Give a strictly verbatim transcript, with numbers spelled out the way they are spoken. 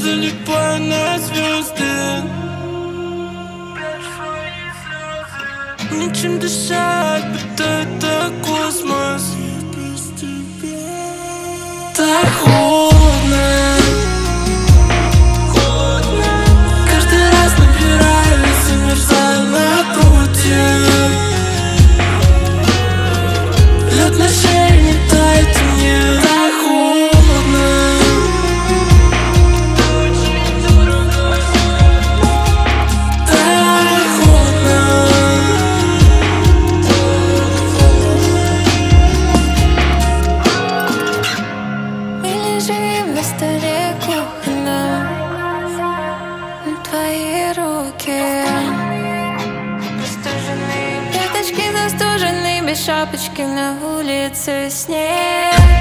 залипаю на звезды. Нечем дышать, будто это космос. Так холодно, холодно. Каждый раз набираюсь, замерзаю на пути. Лед на шее не тает мне. Так холодно, так холодно. Мы лежим на столе кухонном, на твои руки. Веточки застужены, без шапочки на улице снег.